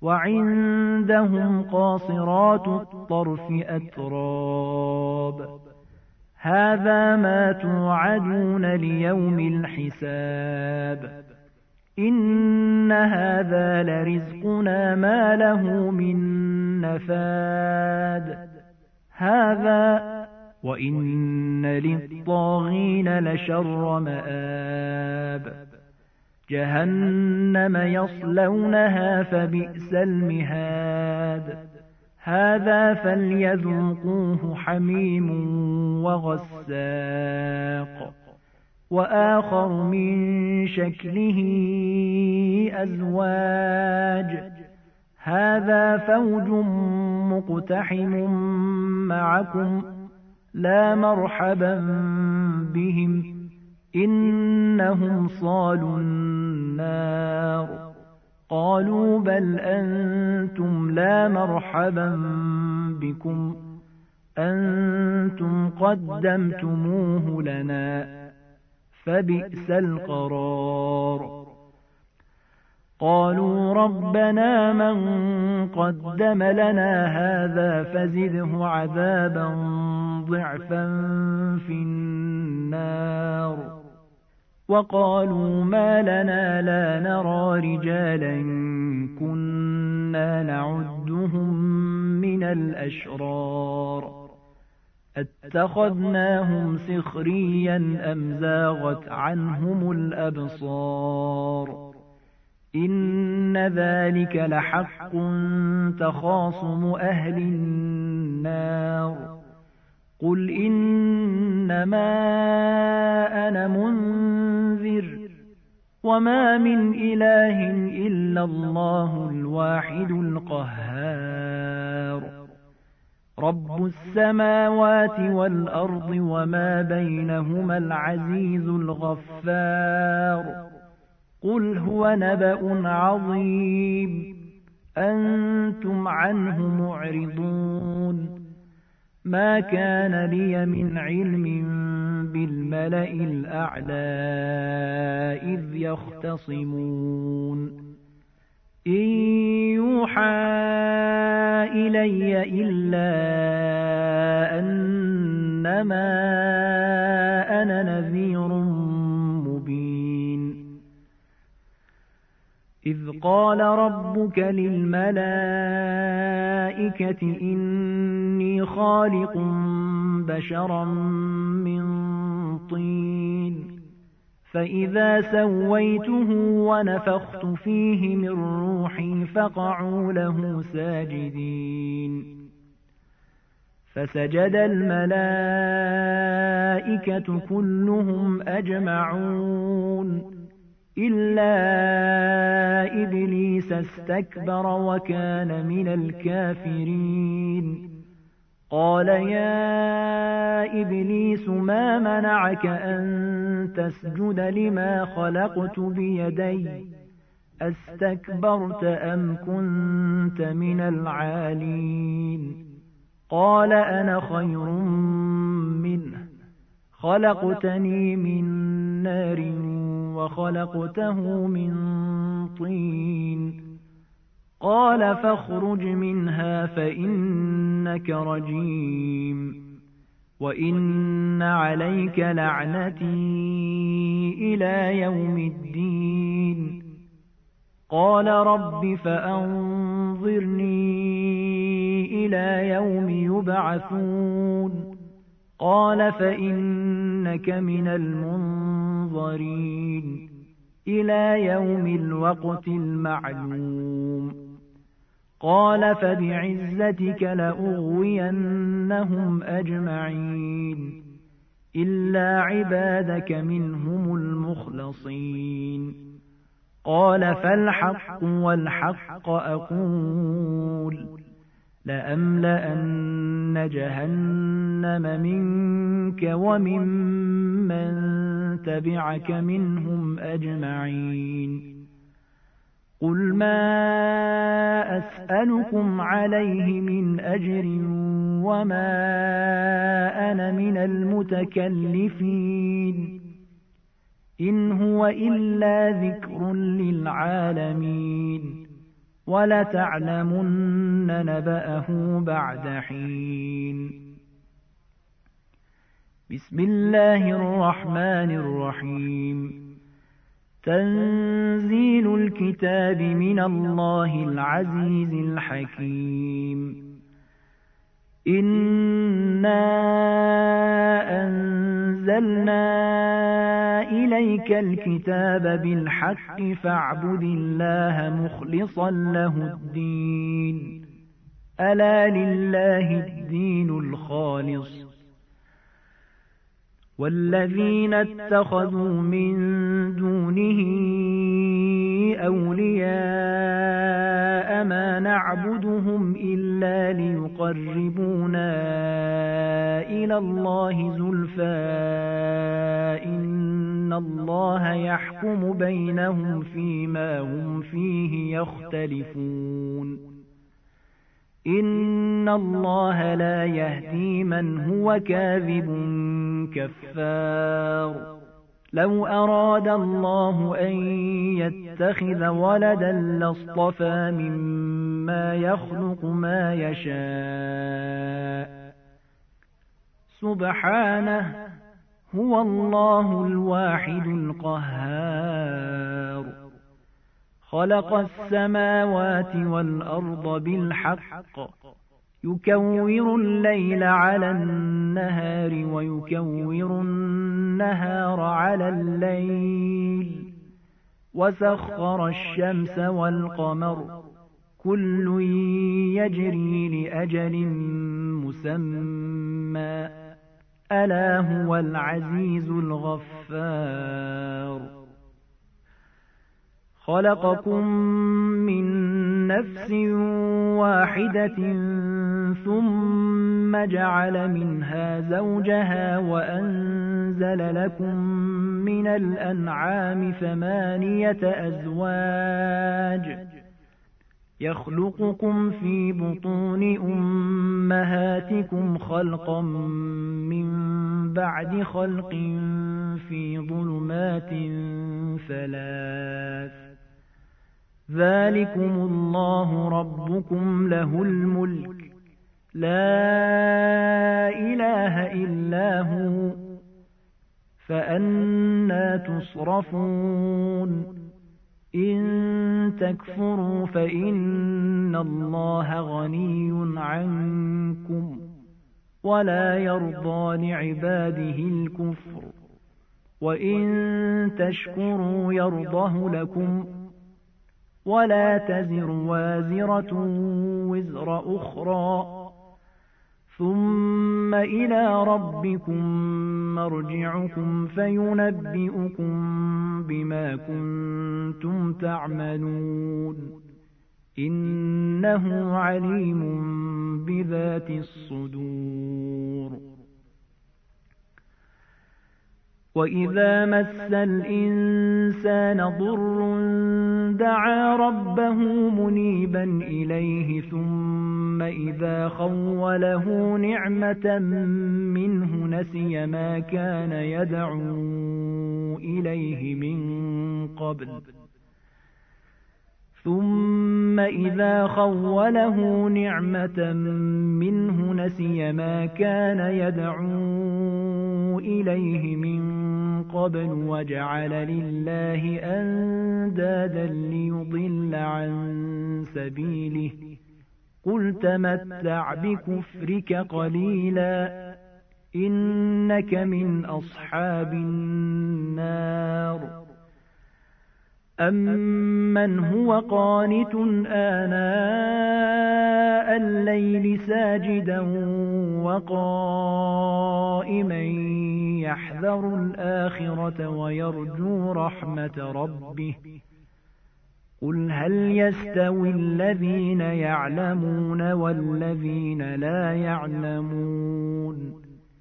وعندهم قاصرات الطرف أتراب هذا ما توعدون ليوم الحساب إن هذا لرزقنا ما له من نفاد هذا وإن للطاغين لشر مآب جهنم يصلونها فبئس المهاد هذا فليذوقوه حميم وغساق وآخر من شكله أزواج هذا فوج مقتحم معكم لا مرحبا بهم إنهم صالوا النار قالوا بل أنتم لا مرحبا بكم أنتم قدمتموه لنا فبئس القرار قالوا ربنا من قدم لنا هذا فزده عذابا ضعفا في النار وقالوا ما لنا لا نرى رجالا كنا نعدهم من الأشرار اتخذناهم سخريا أم زاغت عنهم الأبصار إن ذلك لحق تخاصم أهل النار قل إنما أنا منذر وما من إله إلا الله الواحد القهار رب السماوات والأرض وما بينهما العزيز الغفار قل هو نبأ عظيم أنتم عنه معرضون ما كان لي من علم بالملأ الأعلى إذ يختصمون إن يوحى إلي إلا أنما أنا نذير مبين إذ قال ربك للملائكة إني خالق بشرا من طين فإذا سويته ونفخت فيه من روحي فقعوا له ساجدين فسجد الملائكة كلهم أجمعون إلا إبليس استكبر وكان من الكافرين قال يا إبليس ما منعك أن تسجد لما خلقت بيدي أستكبرت أم كنت من العالين قال أنا خير منه خلقتني من نار وخلقته من طين قال فاخرج منها فإنك رجيم وإن عليك لعنتي إلى يوم الدين قال رب فأنظرني إلى يوم يبعثون قال فإنك من المنظرين إلى يوم الوقت المعلوم قال فبعزتك لأغوينهم أجمعين إلا عبادك منهم المخلصين قال فالحق والحق أقول لأملأن جهنم منك وممن تبعك منهم أجمعين قل ما أسألكم عليه من أجر وما أنا من المتكلفين إن هو إلا ذكر للعالمين وَلَتَعْلَمُنَّ نَبَأَهُ بَعْدَ حِينٍ. بسم الله الرحمن الرحيم. تنزيل الكتاب من الله العزيز الحكيم. إنا أنزلنا إليك الكتاب بالحق فاعبد الله مخلصا له الدين. ألا لله الدين الخالص. والذين اتخذوا من دونه أولياء ما نعبدهم إلا ليقربونا إلى الله زلفى إن الله يحكم بينهم فيما هم فيه يختلفون. إن الله لا يهدي من هو كاذب كفار. لو أراد الله أن يتخذ ولدا لاصطفى مما يخلق ما يشاء سبحانه هو الله الواحد القهار. خلق السماوات والأرض بالحق يكور الليل على النهار ويكور النهار على الليل وسخر الشمس والقمر كل يجري لأجل مسمى ألا هو العزيز الغفار. خلقكم من نفس واحدة ثم جعل منها زوجها وأنزل لكم من الأنعام 8 أزواج يخلقكم في بطون أمهاتكم خلقا من بعد خلق في ظلمات 3. ذلكم الله ربكم له الملك لا إله إلا هو فأنى تصرفون. إن تكفروا فإن الله غني عنكم ولا يرضى لعباده الكفر وإن تشكروا يرضه لكم ولا تزر وازرة وزر أخرى ثم إلى ربكم مرجعكم فينبئكم بما كنتم تعملون إنه عليم بذات الصدور. وإذا مس الإنسان ضر دعا ربه منيبا إليه ثم إذا خوله نعمة منه نسي ما كان يدعو إليه من قبل ثم إذا خوله نعمة منه نسي ما كان يدعو إليه من قبل وجعل لله أندادا ليضل عن سبيله قل تمتع بكفرك قليلا إنك من أصحاب النار. أمن هو قانت آناء الليل ساجدا وقائما يحذر الآخرة ويرجو رحمة ربه قل هل يستوي الذين يعلمون والذين لا يعلمون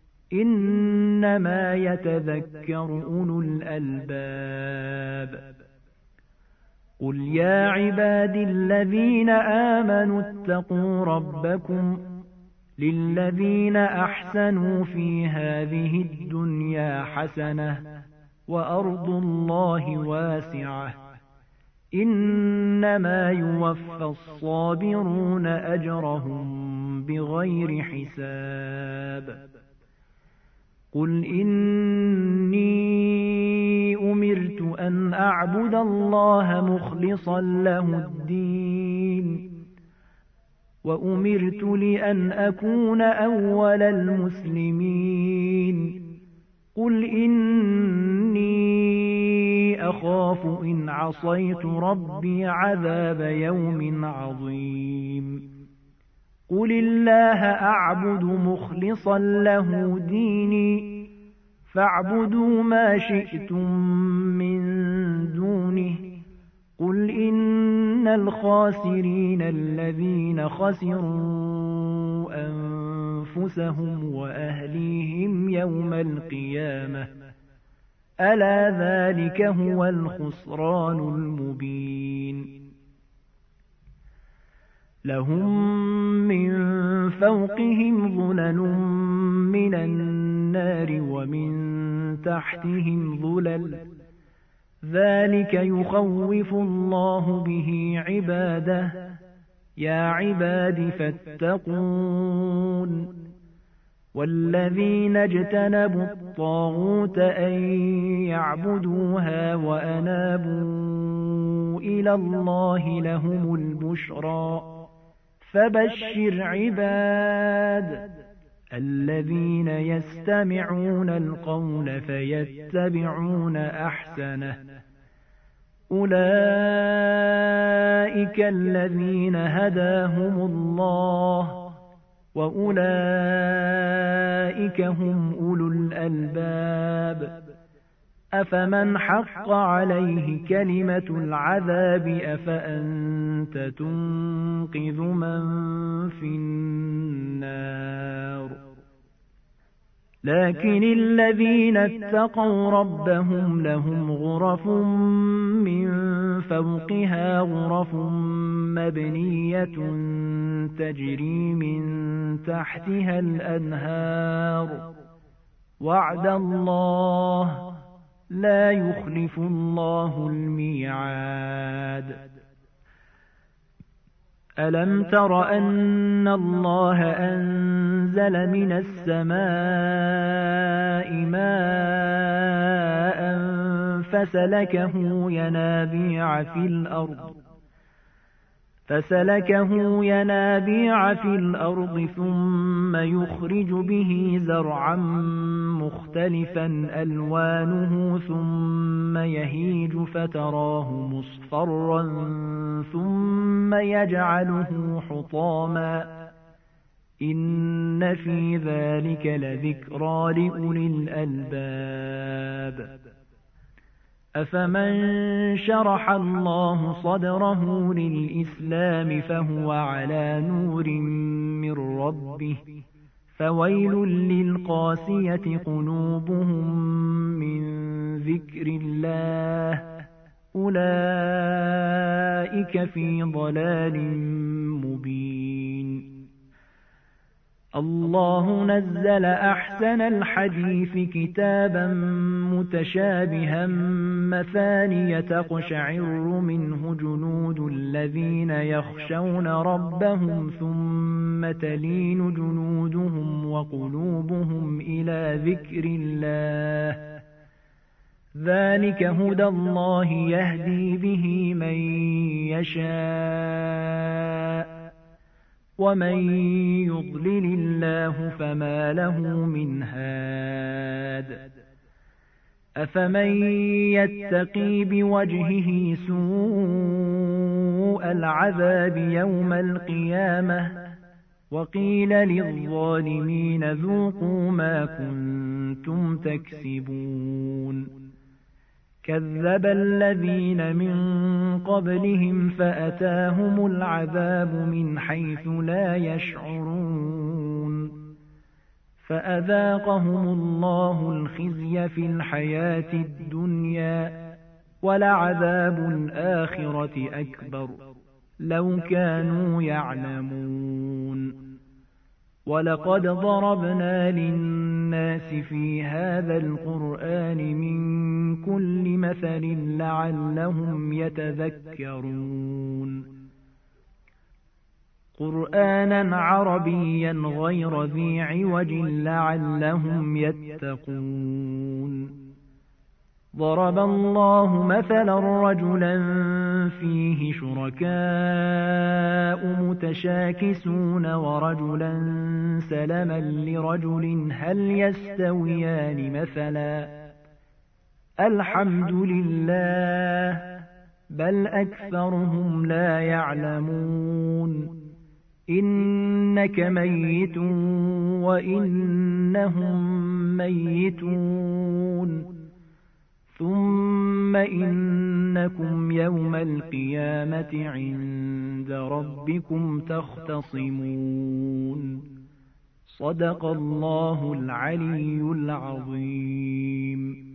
إنما يتذكر أولو الألباب. قل يا عبادي الذين آمنوا اتقوا ربكم للذين أحسنوا في هذه الدنيا حسنة وأرض الله واسعة إنما يوفى الصابرون أجرهم بغير حساب قل إني أمرت أن أعبد الله مخلصا له الدين وأمرت لأن أكون أول المسلمين قل إني أخاف إن عصيت ربي عذاب يوم عظيم قل الله أعبد مخلصا له ديني فاعبدوا ما شئتم من دونه قل إن الخاسرين الذين خسروا أنفسهم وأهليهم يوم القيامة ألا ذلك هو الخسران المبين لهم من فوقهم ظلل من النار ومن تحتهم ظلل ذلك يخوف الله به عباده يا عباد فاتقون والذين اجتنبوا الطاغوت أن يعبدوها وأنابوا إلى الله لهم البشرى فبشر عباد الذين يستمعون القول فيتبعون أحسنه أولئك الذين هداهم الله وأولئك هم أولو الألباب أفمن حق عليه كلمة العذاب أفأنت تنقذ من في النار لكن الذين اتقوا ربهم لهم غرف من فوقها غرف مبنية تجري من تحتها الأنهار وعد الله لا يخلف الله الميعاد ألم تر أن الله أنزل من السماء ماء فسلكه ينابيع في الأرض ثم يخرج به زرعا مختلفا ألوانه ثم يهيج فتراه مصفرا ثم يجعله حطاما إن في ذلك لذكرى لأولي الألباب أفمن شرح الله صدره للإسلام فهو على نور من ربه فويل للقاسية قلوبهم من ذكر الله أولئك في ضلال مبين الله نزل أحسن الحديث كتابا متشابها مثانية تقشعر منه جلود الذين يخشون ربهم ثم تلين جلودهم وقلوبهم إلى ذكر الله ذلك هدى الله يهدي به من يشاء ومن يضلل الله فما له من هاد أفمن يتقي بوجهه سوء العذاب يوم القيامة وقيل للظالمين ذوقوا ما كنتم تكسبون كذب الذين من قبلهم فأتاهم العذاب من حيث لا يشعرون فأذاقهم الله الخزي في الحياة الدنيا ولعذاب الآخرة أكبر لو كانوا يعلمون ولقد ضربنا للناس في هذا القرآن من كل مثل لعلهم يتذكرون قرآنا عربيا غير ذي عوج لعلهم يتقون ضرب الله مثلا رجلا فيه شركاء متشاكسون ورجلا سلما لرجل هل يستويان مثلا الحمد لله بل أكثرهم لا يعلمون إنك ميت وإنهم ميتون ثم إنكم يوم القيامة عند ربكم تختصمون صدق الله العلي العظيم.